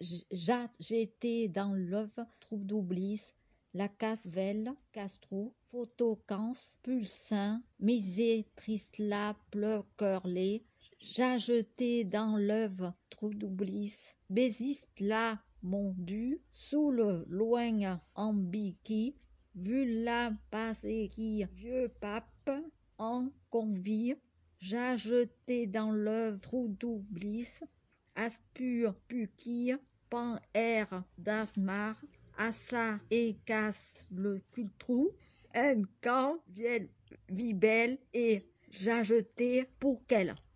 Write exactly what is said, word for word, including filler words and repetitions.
J'ai jeté dans l'œuf trou d'oublis, la casse-velle, casse-trou, photocans, pulsin, misé, tristla, pleur, cœurlé. J'ai jeté dans l'œuf trou d'oublis, bésiste là, mon dû, sous le loin ambiqui, vu la passer qui, vieux pape, en convie. J'ai jeté dans l'œuf trou d'oublis, aspure, puquille, pan air d'asmar, assa et casse le cultrou, un camp, vielle, vibelle et j'ai jeté pour qu'elle.